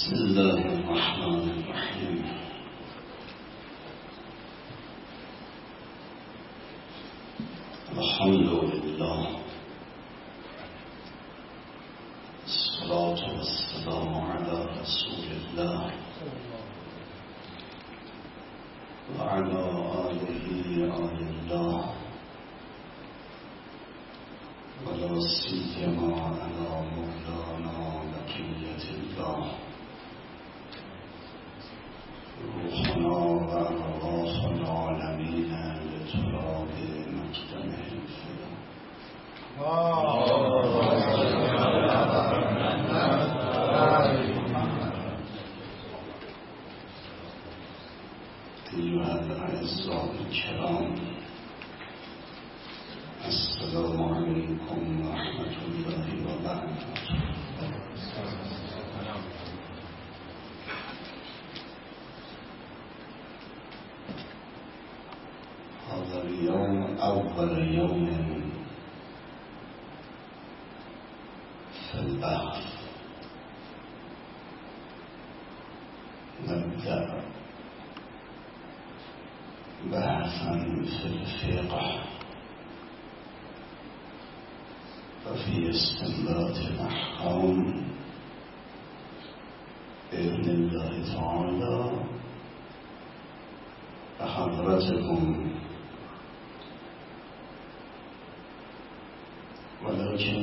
بسم الله الرحمن الرحیم. الحمد لله، الصلاة والسلام على رسول الله وعلى آله آل الله ولا سيما على مولانا بقية الله روحنا وأرواح العالمين لتراب مقدمه الفدا. أيها الأعزاء الكرام، السلام عليكم ورحمة الله وبركاته. هذا اليوم أول يوم في البحث. نبدأ بحثا في الفقه وفي استنباط الأحكام بإذن الله تعالى. بحضرتكم، ولكن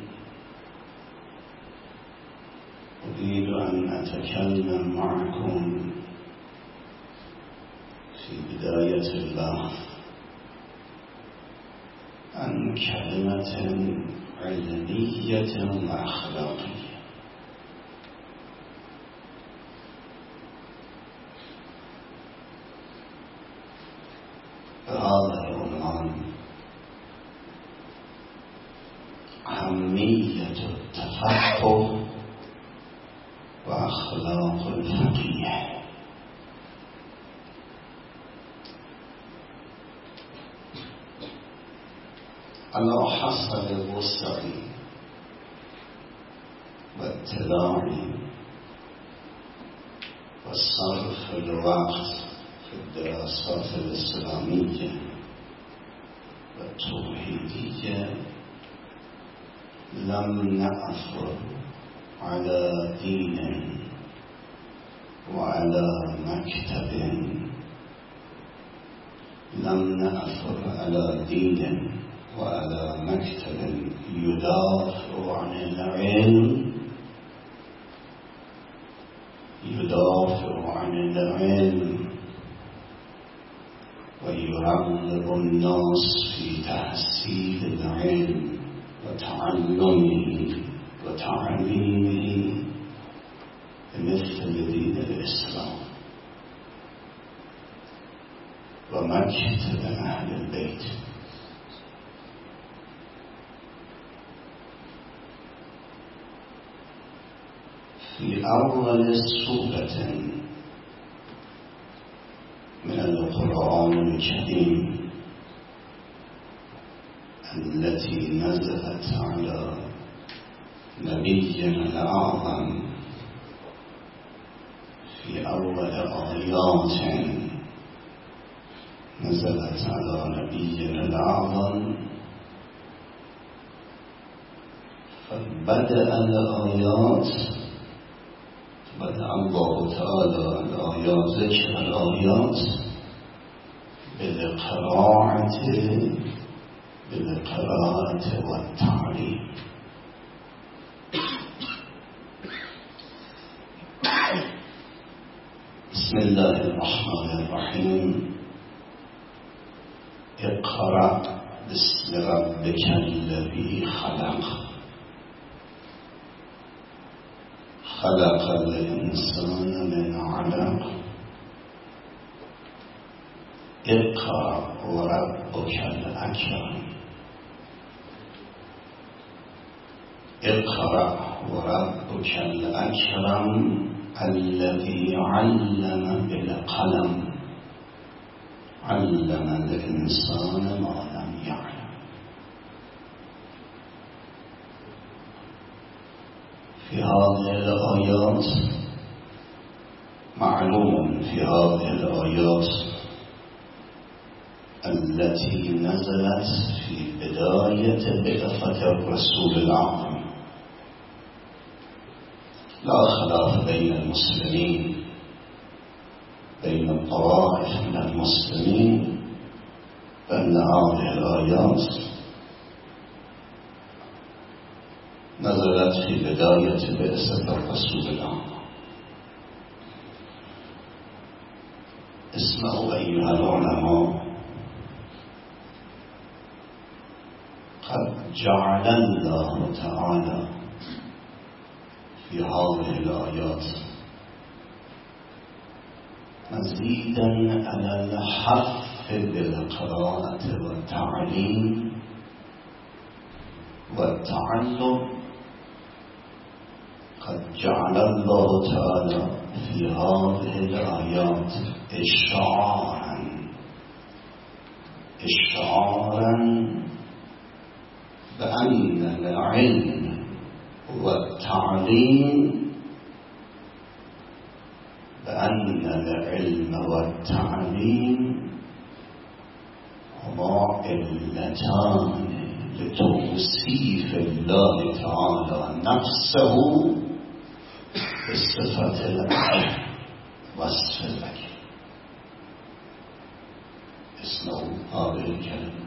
أريد أن أتكلم معكم في بداية البحث عن كلمة علمية وأخلاقية. بهذا العنوان: أهمية التفقه وأخلاق الفقيه. على حسب وسعي واطلاعي وصرف الوقت في الدراسات الإسلامية والتوحيدية، لم نأثر على دين وعلى مكتب، لم نأثر على دين وعلى مكتب يدافع عن العلم، يدافع عن العلم ويرغب الناس في تحصيل العلم وتعلمه وتعليمه بمثل دين الإسلام ومكتب أهل البيت. في أول سورة من القرآن الكريم التي نزلت على نبينا الأعظم، في أول آيات نزلت على نبينا الأعظم، فبدأ الآيات، بدأ الله تعالى الآيات، ذكر الآيات بالقراءة والتعليم. بسم الله الرحمن الرحيم. اقرأ باسم ربك الذي خلق، خلق الإنسان من علق، اقرأ وربك الأكرم، اقرأ وربك الأكرم الذي علم بالقلم، علم الإنسان ما لم يعلم. في هذه الآيات معلوم في هذه الآيات التي نزلت في بداية بعثة الرسول الأعظم لا خلاف بين المسلمين، بين الطوائف من المسلمين، بأن هذه الآيات نزلت في بداية بعثة الرسول الأعظم. اسمعوا أيها العلماء، قد جعل الله تعالى في هذه الآيات مزيدا على الحث بالقراءة والتعليم والتعلم. قد جعل الله تعالى في هذه الآيات إشعارا بأن العلم والتعليم هما علتان لتوصيف الله تعالى نفسه بصفة العلم وصف العلم. اسمعوا هذه الكلمة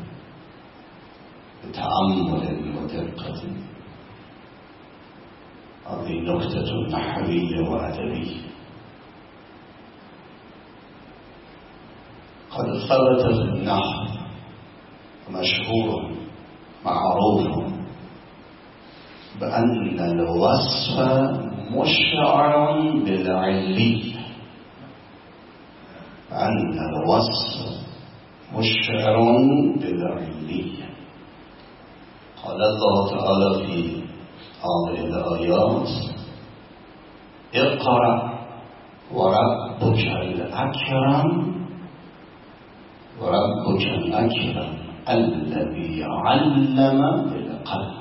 بتأمل ودقة. هذه نكتة نحوية وأدبية قد ثبت في النحو مشهور معروف بأن الوصف مشعر بالعلية، أن الوصف مشعر بالعلية. قال الله تعالى في هذه الآيات: اقرأ وربك الأكرم الذي علم بالقلم.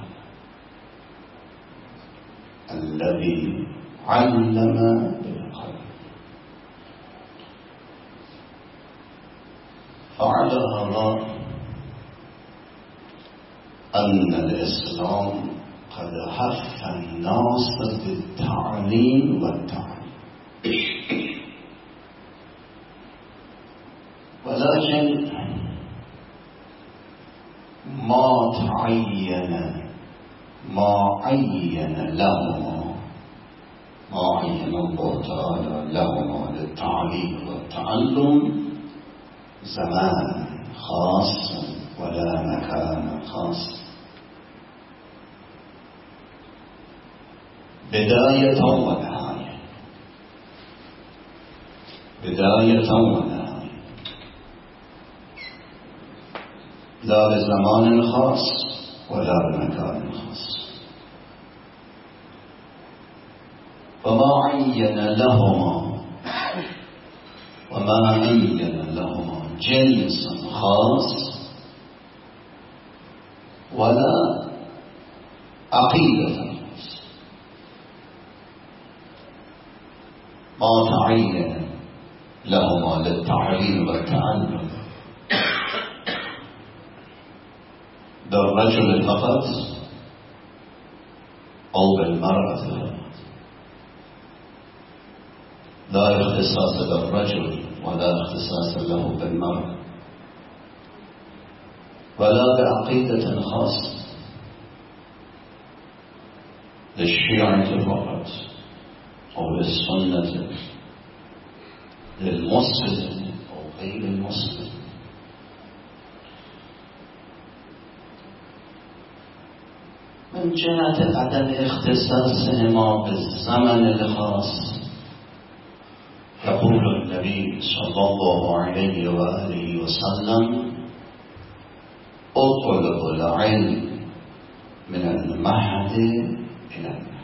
فعلى هذا أن الإسلام قد حث الناس بالتعليم والتعليم، ولكن ما عين الله تعالى لهما للتعليم والتعلم زمان خاص ولا مكان خاص، بداية ونهاية. لا بزمان خاص ولا بمكان خاص. وما عين لهما جنس خاص ولا عقيدة خاص. ما تعين لهما للتعليم والتعلم بالرجل فقط أو بالمرأة فقط، لا اختصاص بالرجل ولا اختصاص له بالمرأة، ولا بعقيدة خاصة للشيعة فقط أو للسنة، للمسلم أو غير المسلم. من جهة عدم اختصاصهما بالزمن الخاص، يقول النبي صلى الله عليه وآله وسلم: اطلب العلم من المهد إلى المهد،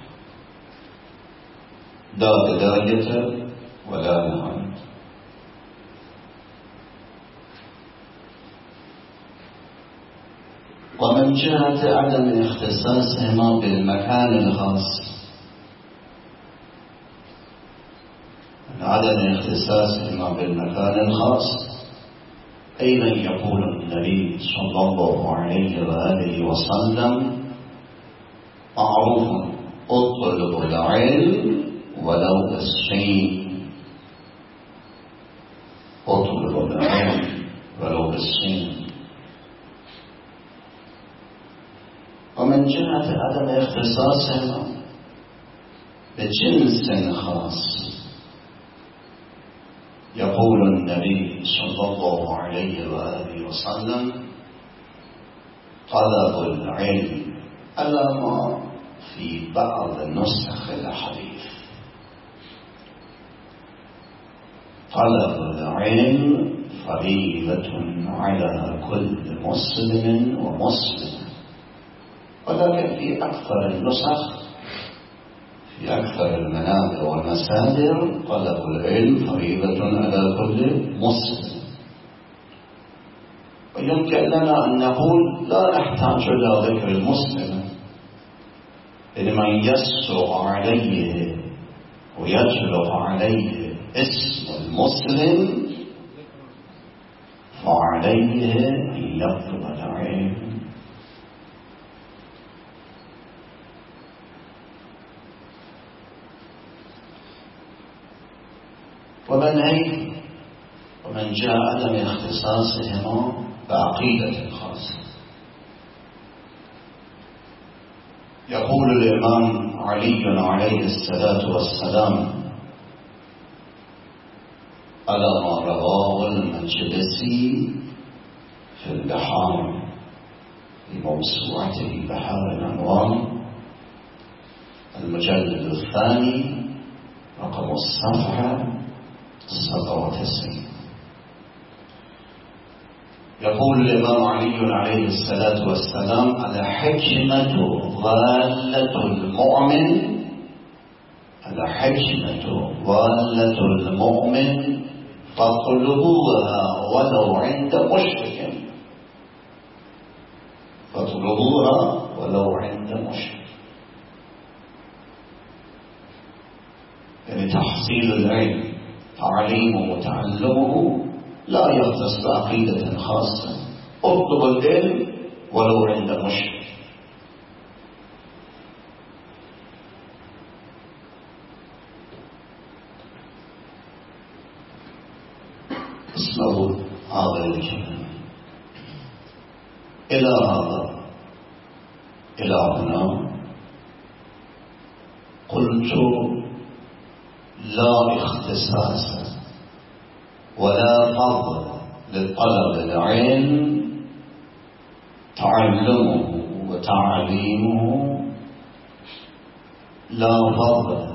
لا بداية ولا نهاية. ومن جهة عدم اختصاصهما بالمكان الخاص، من عدم اختصاصهما بالمكان الخاص. أيضا يقول النبي صلى الله عليه وآله وسلم: معروف اطلب العلم ولو بالسين. اطلب العلم ولو بالسين. ومن جهة عدم اختصاصهما بجنس خاص، يقول النبي صلى الله عليه وآله وسلم: طلب العلم على ما في بعض نسخ الحديث. طلب العلم فريضة على كل مسلم ومسلم، ولكن في أكثر النسخ، في أكثر المنابر والمصادر، طلب العلم فريضة على كل مسلم. ويمكن لنا أن نقول لا نحتاج إلى ذكر المسلم، لمن يسرع عليه ويجلب عليه اسم المسلم فعليه أن يطلب العلم. ومن جاء عدم اختصاصهما بعقيدة خاصة، يقول الإمام علي عليه الصلاة والسلام على ما رواه المجلسي في البحار في موسوعته بحار الأنوار المجلد الثاني رقم الصفحة 97. يقول الإمام علي عليه الصلاة والسلام: الحكمة ضالة المؤمن، الحكمة ضالة المؤمن فاطلبوها ولو عند مشرك، فاطلبوها ولو عند مشرك. يعني تحصيل العلم، تعليمه وتعلمه لا يختص بعقيدة خاصة. اطلب العلم ولو عند مشرك. اسمعوا هذا الكلام. إلى هنا قلت لا اختصاص ولا فضل لطلب العلم، تعلمه وتعليمه، لا فضل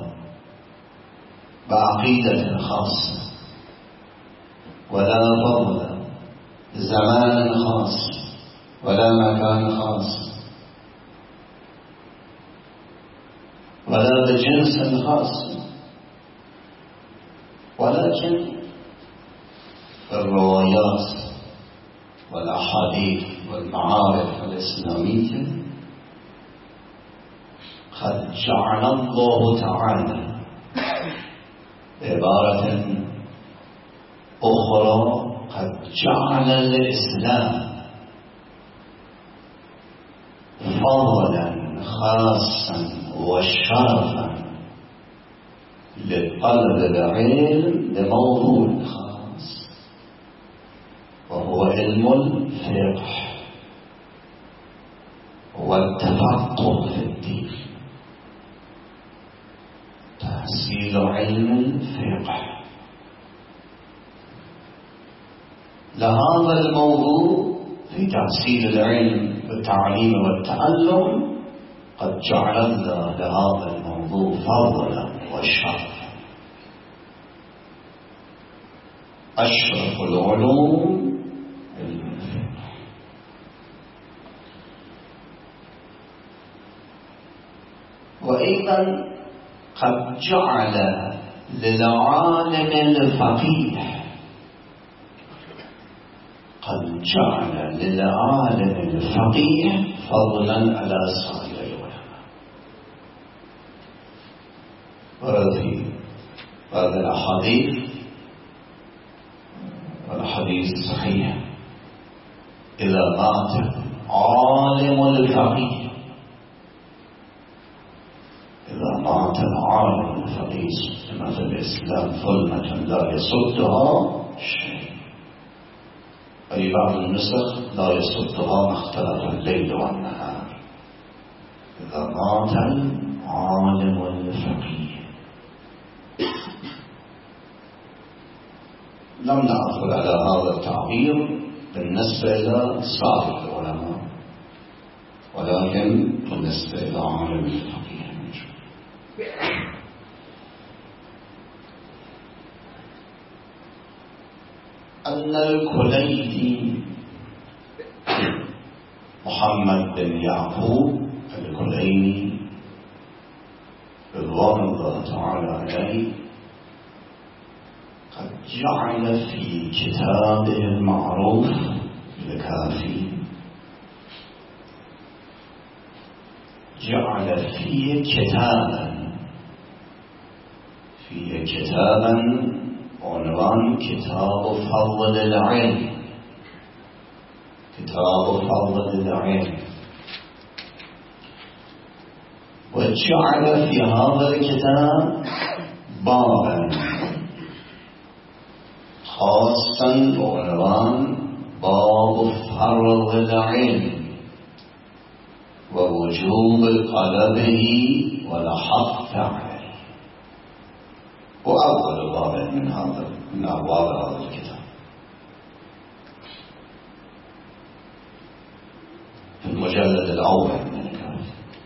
بعقيدة خاصة، ولا فضل بزمان خاص، ولا مكان خاص، ولا بجنس خاص، ولكن الروايات والأحاديث والمعارف الإسلامية قد جعل الله تعالى بعبارة أخرى قد جعل الإسلام فضلا خاصا وشرفا لطلب العلم بموضوع خاص، وهو علم الفقه والتفقه في الدين. تحصيل علم الفقه. لهذا الموضوع في تحصيل العلم والتعليم والتعلم قد جعل الله لهذا الموضوع فضلا وشرفا. أشرف العلوم علم الفقه. وأيضا قد جعل للعالم الفقيه، قد جعل للعالم الفقيه فضلا على سائر العلماء. ورد في هذا الأحاديث صحيحة. إذا مات عالم الفقيه، إذا مات العالم الفقيه كما في الإسلام ظلمة لا يصدها شيء، أي بعض النسخ لا يصدها ما اختلف الليل والنهار. إذا مات العالم الفقيه. لم نأخذ على هذا التعبير بالنسبة إلى سائر العلماء، ولكن بالنسبة إلى عالم الفقيه أن الكليني محمد بن يعقوب الكليني رضوان الله تعالى عليه قد جعل في كتابه المعروف الكافي، جعل فيه كتابا عنوان كتاب فضل العلم، كتاب فضل العلم. وجعل في هذا الكتاب بابا خاصا بعنوان باب فرض العلم ووجوب طلبه والحث عليه. وأول باب من أبواب هذا الكتاب في المجلد الأول من الكتاب.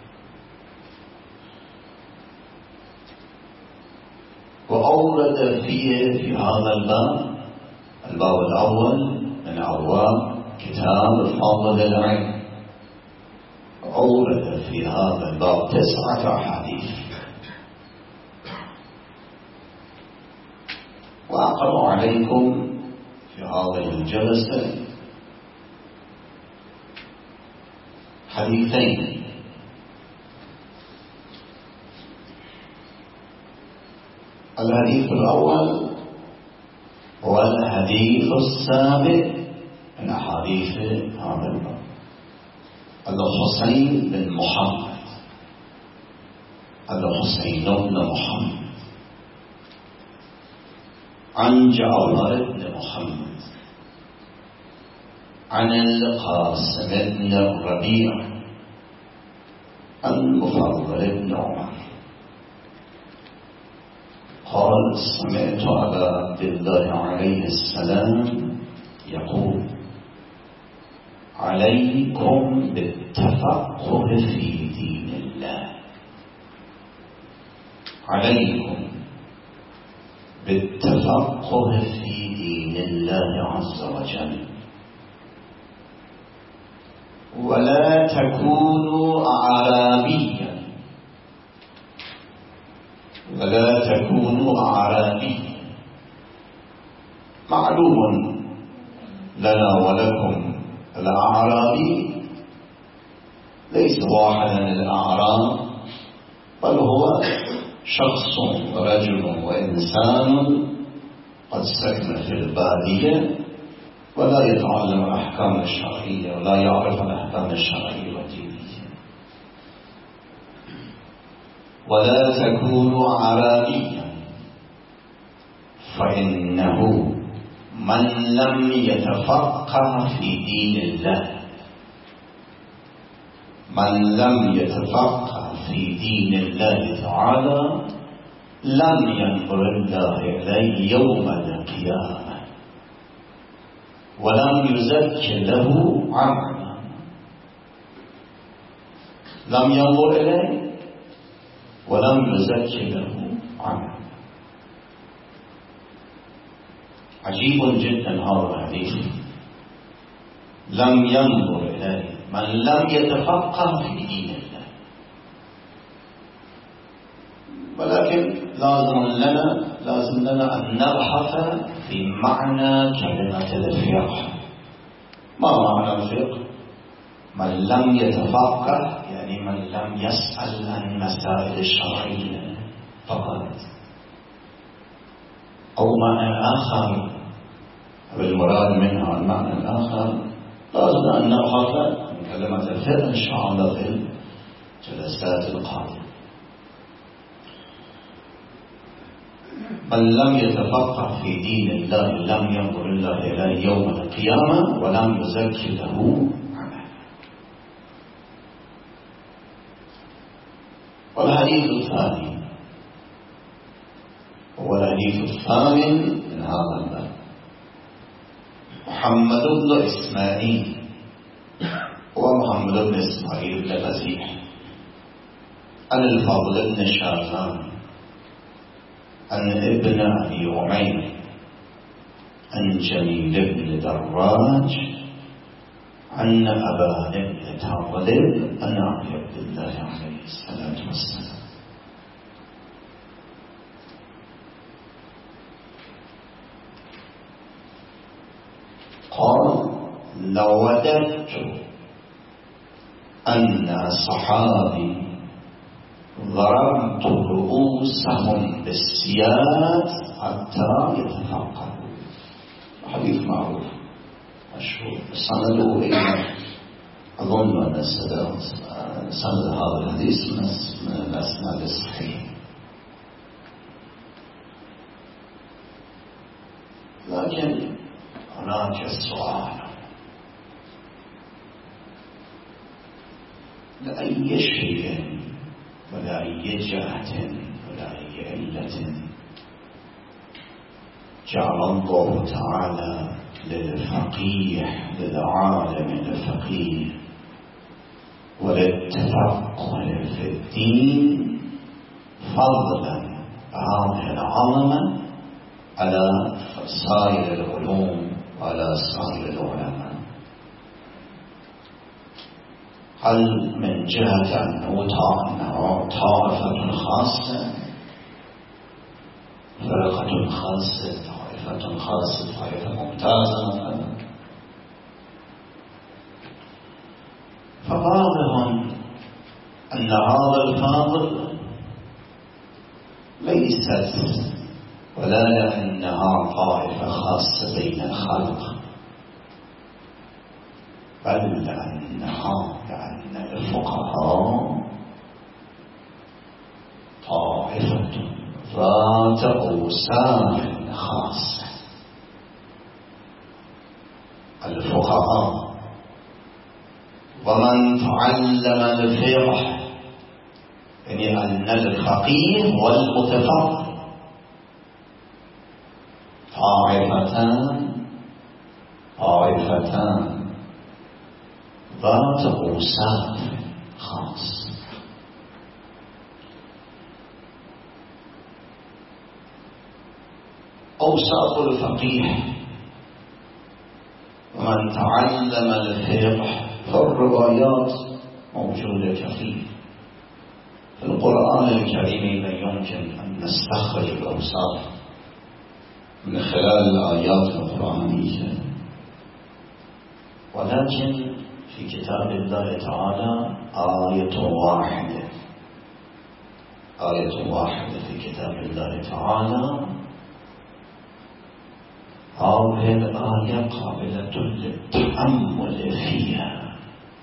وأورد فيه في هذا الباب الأول من أبواب كتاب فضل العلم، أورد في هذا الباب 9 أحاديث. وأقرأ عليكم في هذه الجلسة حديثين. الحديث الأول هو الحديث السابع من أحاديث هذا الباب. الحسين بن محمد، الحسين بن محمد عن جعفر بن محمد عن القاسم بن الربيع عن مفضل بن عمر قال: سمعت أبا عبد الله عليه السلام يقول: عليكم بالتفقه في دين الله، عليكم بالتفقه في دين الله عز وجل، ولا تكونوا أعرابيا، ولا تكونوا أعرابيا. معلوم لنا ولكم الأعرابي ليس واحدا من الأعراب، بل هو شخص ورجل وإنسان قد سكن في البادية ولا يتعلم الأحكام الشرعية ولا يعرف الأحكام الشرعية والدينية. ولا تكونوا عربيا، فإنه من لم يتفقه في دين الله، من لم يتفقه في دين الله تعالى لم ينظر الله إليه يوم القيامة ولم يزكي له عملا، لم ينظر إليه ولم يزكي له عملا. عجيب جدا هذا الحديث. لم ينظر إليه من لم يتفقه في دين الله. ولكن لازم لنا أن نبحث في معنى كلمة الفقه. ما معنى الفقه؟ من لم يتفقه يعني من لم يسأل عن مسائل الشرعية فقط، أو معنى آخر، بالمراد منها المعنى الآخر لازم أن نأخذ من كلمة الفقه إن شاء الله في الجلسات القادمة. من لم يتفقه في دين الله لم ينظر الله إليه يوم القيامة ولم يزكي له عمله. والحديث الثاني هو الحديث الثامن من هذا الباب. محمد بن إسماعيل ومحمد بن إسماعيل بن مسيح عن الفضل بن شاذان عن ابن أبي عمير عن جميل بن دراج عن أبان بن تغلب عن عبد الله عليه الصلاة والسلام قال: لوددت أن صحابي ضربت رؤوسهم بالسياد حتى يتفقهوا. حديث معروف مشهور، سنده إلى أظن أن سند هذا الحديث من الأسناد الصحيح. لكن هناك السؤال: لأي شيء ولا أي جهة ولا أي علة جعل الله تعالى للفقيه للعالم الفقيه وللتفقه في الدين فضلا هذه العظمة على سائر العلوم وعلى سائر العلماء؟ هل من جهة أنه طائفة خاصة، فرقة خاصة، طائفة خاصة، طائفة ممتازة مثلا؟ فواضح أن هذا الفاضل ليست ولا لأنها طائفة خاصة بين الخلق، بل لأن الفقهاء طائفة ذات أوساع خاصة. الفقهاء ومن تعلم الفقه، يعني أن الفقيه والمتفقه طائفتان ذات أوساع خاص. أوساط الفقيه ومن تعلم الفقه، فالروايات موجودة كثير في القرآن الكريم. لا يمكن أن نستخرج الأوساط من خلال الآيات القرآنية، ولكن في كتاب الله تعالى آية واحدة في كتاب الله تعالى. هذه الآية قابلة للتأمل فيها،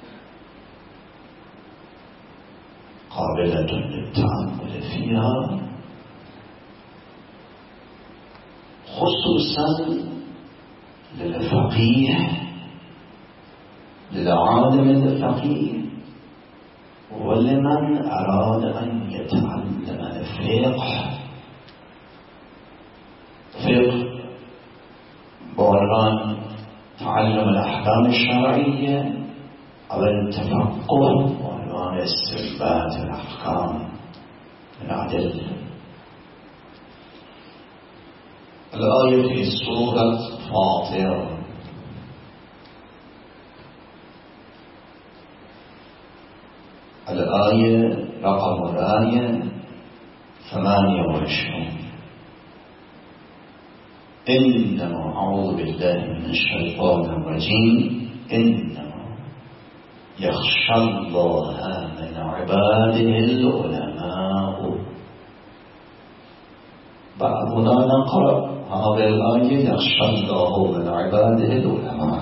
خصوصا للفقيه، للعالم الفقيه، ولمن أراد أن يتعلم الفقه بعنوان تعلم الأحكام الشرعية، أو التفقه بعنوان استنباط الأحكام من أدلة. الآية في سورة فاطر الآية رقم 28. إنما أعوذ بالله من الشيطان الرجيم إنما يخشى الله من عباده العلماء. بعضنا نقرأ هذه الآية يخشى الله من عباده العلماء.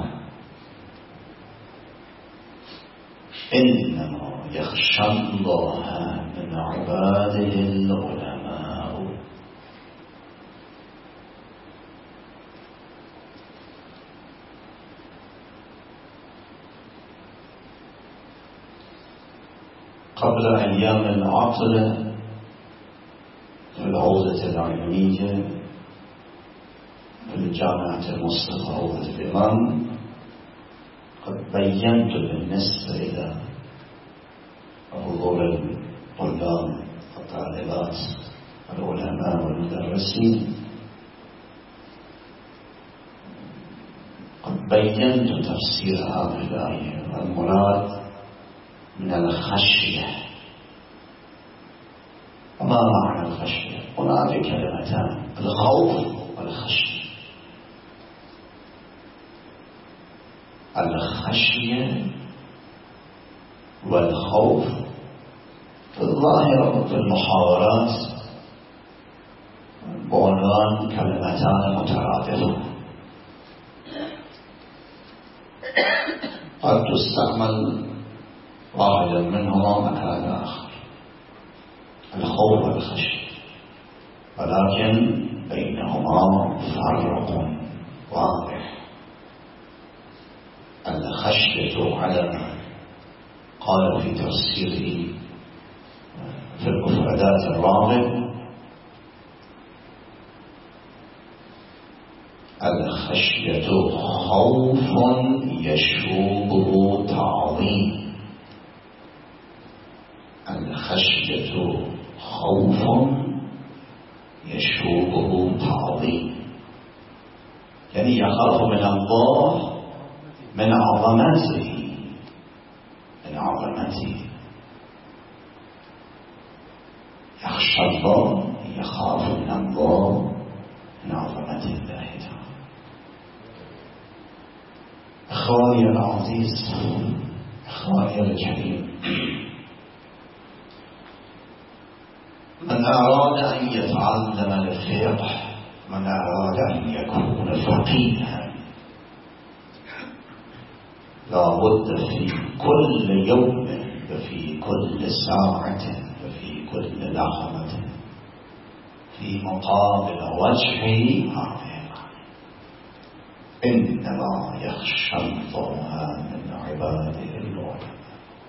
إنما يخشى الله من عباده العلماء. قبل أيام العطلة في العودة العلمية في الجامعة المصطفى عودة الإمام قد بينت بالنسبة إلى حضور الطلاب والطالبات والعلماء والمدرسين، قد بينت تفسير هذه الآية. المراد من الخشية. وما معنى الخشية؟ هناك كلمتان: الخوف والخشية. الخشية والخوف في الظاهر في المحاورات بعنوان كلمتان مترادفة، قد تستعمل واحدا منهما مكان آخر، الخوف والخشية، ولكن بينهما فرق واضح. الخشية على ما قال في تفسيره في المفردات الراغب: الخشية خوف يشوبه تعظيم. الخشية خوف يشوبه تعظيم، يعني يخاف من الله، من عظمته، من عظمته. يخشى الله، يخاف من الله، من عظمة الله تعالى. أخواني العزيز، أخواني الكريم، من أراد أن يتعلم الفقه، من أراد أن يكون فقيها، لا بد في كل يوم وفي كل ساعة وفي كل لحظة في مقابل وجهه عظيما: إنما يخشى الله من عباده العلماء.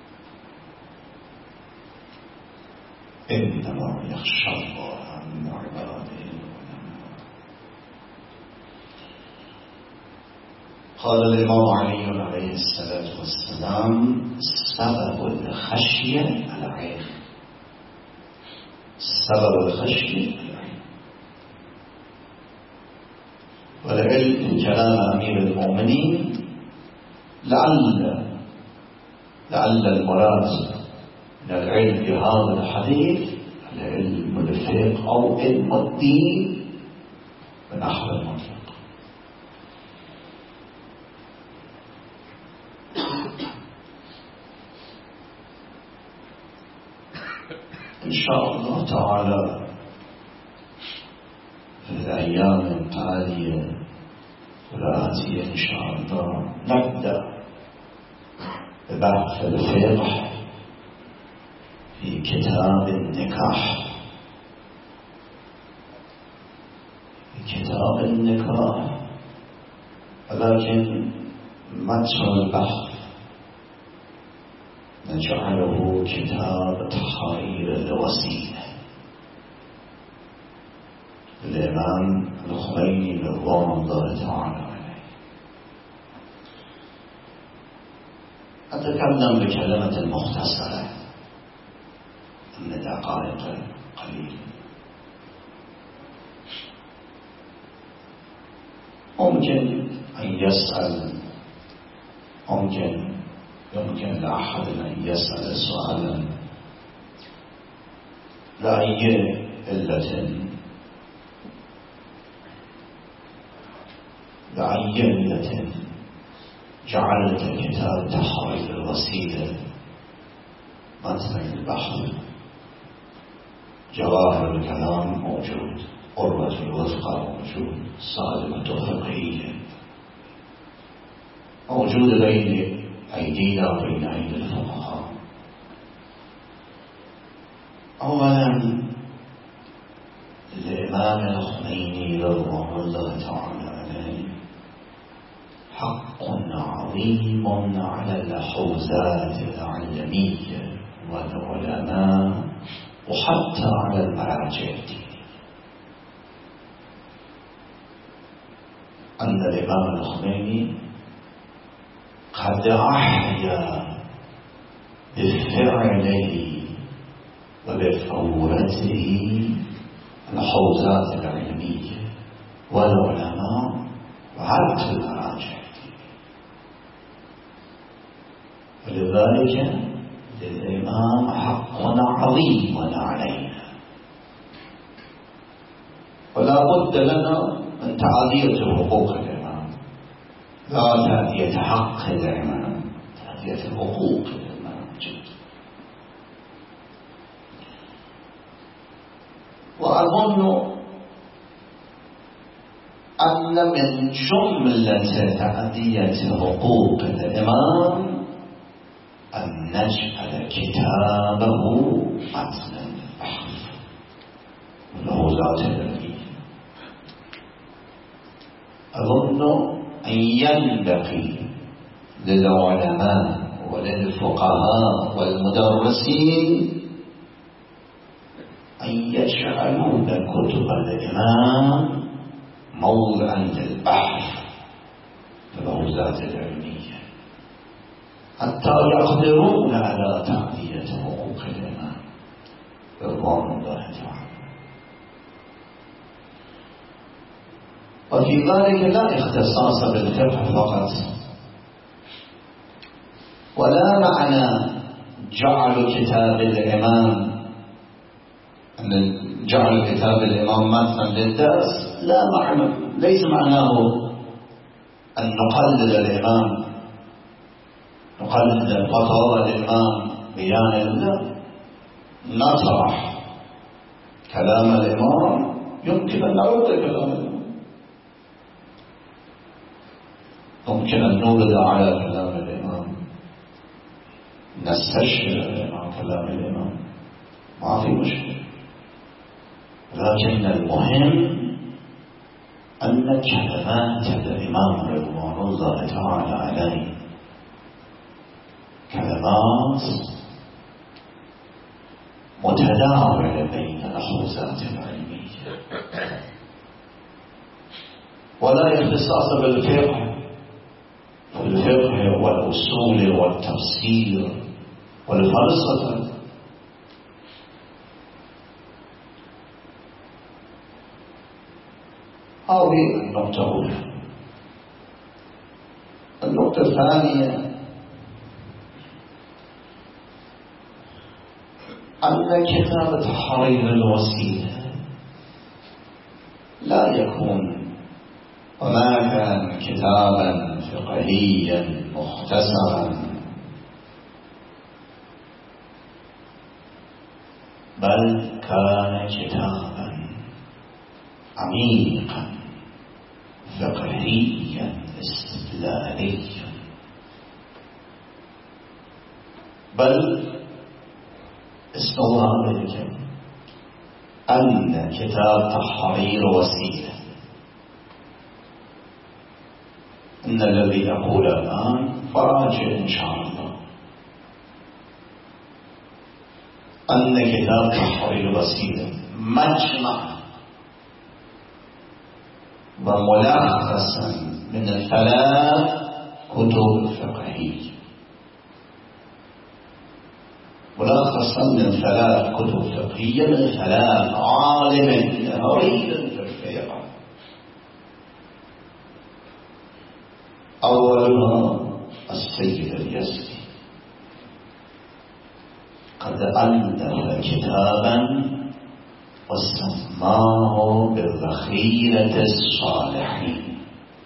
إنما يخشى الله من عباده العلماء. قال الإمام علي عليه الصلاة والسلام: سبب الخشية العلم. سبب الخشية العلم. والعلم كلام أمير المؤمنين لعل المراد من العلم بهذا الحديث العلم الفقه أو علم الدين بنحو المطلق. إن شاء الله تعالى في الأيام التالية والآتية إن شاء الله نبدأ ببحث الفقه في كتاب النكاح. في كتاب النكاح، ولكن متن البحث نجعله كتاب تحرير الوسيلة الإمام الخميني رضوان الله تعالى عليه. أتكلم بكلمة مختصرة من دقائق قليلة. ممكن أن يسأل، يمكن لأحد أن يسأل سؤالا: لأي علة جعلت كتاب تحرير الوسيلة متن البحث؟ جواهر الكلام موجود، قرب موجود، صادقة فقهية موجودة بين أيدينا وبين أيدي الفقهاء. أولا الإمام الخميني رضوان الله تعالى عليه حق عظيم على الحوزات العلمية والعلماء وحتى على المراجع الدينية، أن الإمام الخميني قد أحيا بفعله وبفورته الحوزات العلمية والعلماء وحتى المراجع، ولذلك للإمام حق عظيم علينا، ولا بد لنا من تعدية حقوق الإمام، لا تعدية حق الإمام، تعدية حقوق الإمام جدا. وأظن أن من جملة تعدية حقوق الإمام أن نجعل كتابه متنا للبحث والحوزات العلمية. أظن أن ينبغي للعلماء وللفقهاء والمدرسين أن يجعلون كتب الإمام موضعا للبحث في الحوزات العلمية حتى يقدرون على تعدية حقوق الإمام رضوان الله تعالى. وفي ذلك لا اختصاص بالفقه فقط، ولا معنى جعل كتاب الإمام أن جعل كتاب الإمام مثلا للدرس، لا معنى، ليس معناه أن نقلد الإمام، نقلد فتاوى الإمام بيان الله، نطرح كلام الإمام، يمكن أن نرد كلام الإمام، ممكن أن نورد على كلام الإمام، نستشهد الإمام كلام الإمام، ما في مشكلة، لكن المهم أن كلمات الإمام رضوان الله تعالى عليه كلمات متداولة بين الحوزات العلمية، ولا اختصاص بالفقه، في الفقه والأصول والتفسير والفلسفة. هذه النقطة الأولى. النقطة الثانية أن كتاب تحرير الوسيلة لا يكون، وما كان كتابا فقهيا مختصرا، بل كان كتابا عميقا فقهيا استدلاليا، بل استوى ذلك أن كتاب تحرير وسيلة، إن الذي أقول الآن فراجع إن شاء الله، أن كتاب تحرير وسيلة مجمع وملخصا من 3 كتب فقهية، ملخصا من 3 كتب فقهية من 3 عالم نهري في الفقه. أولها السيد اليزدي قد ألف كتابا وسماه بالذخيرة الصالحين،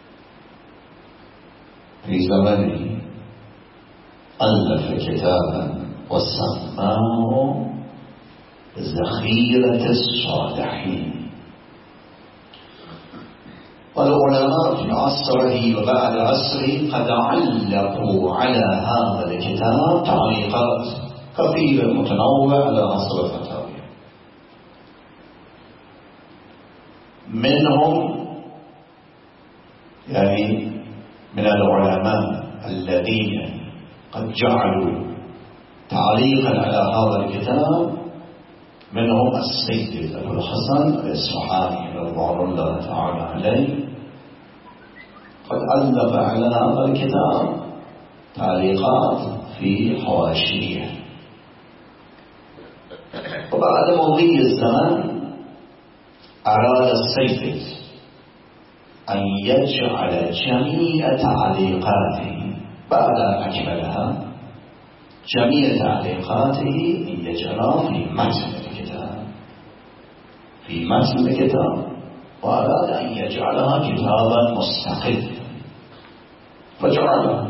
في زمنه ألف كتابا وسماه بالذخيرة الصالحين. والعلماء في عصره وبعد عصره قد علقوا على هذا الكتاب تعليقات كثيرة متنوعة على حسب الفتاوى. منهم يعني من العلماء الذين قد جعلوا تعليقا على هذا الكتاب منهم السيد أبو الحسن الإصفهاني رضوان الله تعالى عليه، قد علق على هذا الكتاب تعليقات في حواشيه. وبعد مضي الزمن أراد السيد أن يجعل جميع تعليقاته بعد أن أكملها جميع تعليقاته أن يجعلها في متن الكتاب، في متن الكتاب، وأراد أن يجعلها كتابا مستقلا فجعلها،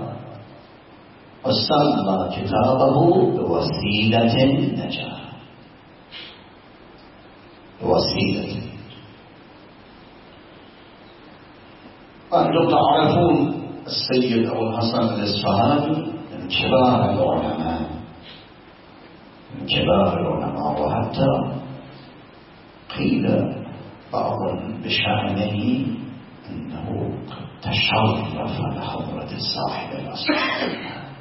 وسمى كتابه بوسيلة النجاة. وسيلة، وأنتم تعرفون السيد أبو الحسن الإصفهاني من كبار العلماء، من كبار العلماء، وحتى قيل بعض بشأنه أنه تشرف لحضرة الصاحب الأصل.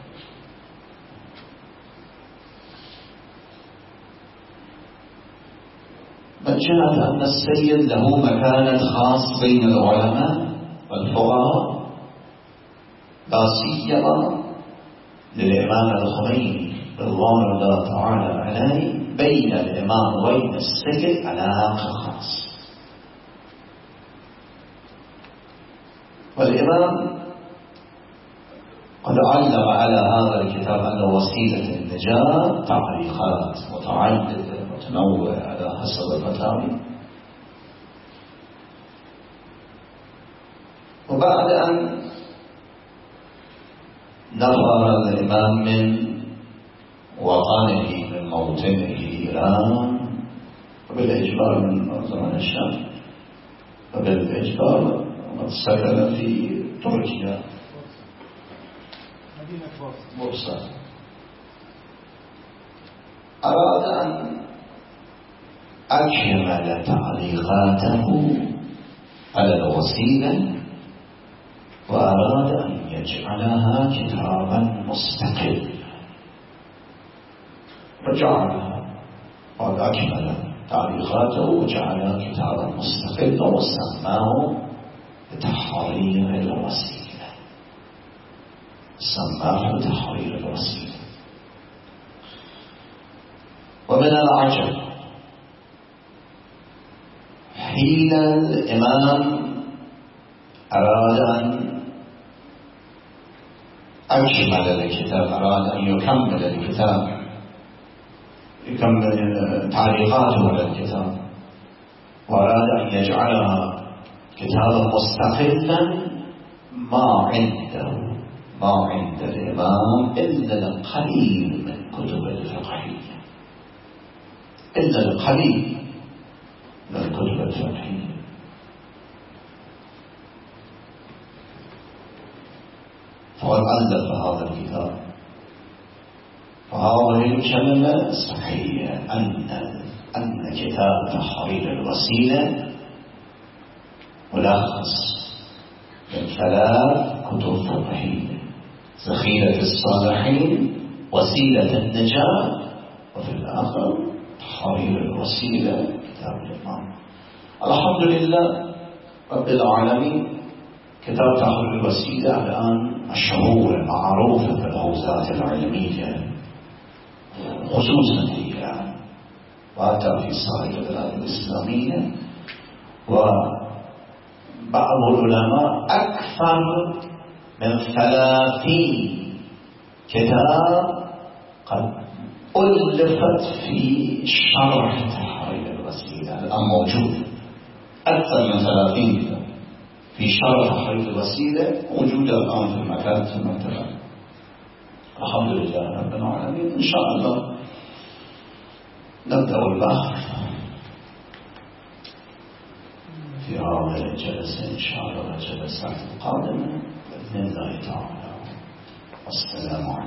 بل جاء أن السيد له مكانة خاص بين العلماء والفقهاء، لا سيما للإمام الخميني رضوان الله تعالى عليه، بين الإمام وبين السيد علاقة خاصة. والإمام قد علق على هذا الكتاب أنه وسيلة النجاة تعليقات متعددة متنوعة على حسب الفتاوى. وبعد أن نظر الإمام من وطنه من موطنه إيران، وبالإجبار من زمن الشام، وبالإجبار سكن في تركيا مرسل، أراد أن أكمل تعليقاته على الوسيلة، وأراد أن يجعلها كتابا مستقلا، فجعلها قد أكمل تعليقاته وجعلها كتابا مستقلا وسماه بتحرير الوسيلة، سماه بتحرير الوسيلة. ومن العجب حين الإمام أراد أن أكمل الكتاب، أراد أن يكمل الكتاب، يكمل تعليقاته على الكتاب، وأراد أن يجعلها كتابا مستقلا، ما عند الإمام إلا القليل من كتب الفقهية، إلا القليل من كتب الفقهية. فقد ألف هذا الكتاب، فهذه الكلمة صحيحة أن كتاب تحرير الوسيلة ملخص من 3 كتب فقهية: ذخيرة الصالحين، وسيلة النجاة، وفي الآخر تحرير الوسيلة كتاب الإمام. الحمد لله رب العالمين، كتاب تحرير الوسيلة الآن مشهور معروف في الحوزات العلمية خصوصا في إيران، وحتى في سائر البلاد الإسلامية. وبعض العلماء أكثر من 30 كتاب قد ألفت في شرح تحرير الوسيلة، الآن موجود أكثر من 30 كتاب في شرح تحرير الوسيلة، موجودة الآن في المكاتب المكتبة. الحمد لله رب العالمين. إن شاء الله نبدأ البحث في هذه الجلسة إن شاء الله والجلسات القادمة بإذن الله تعالى. السلام عليكم.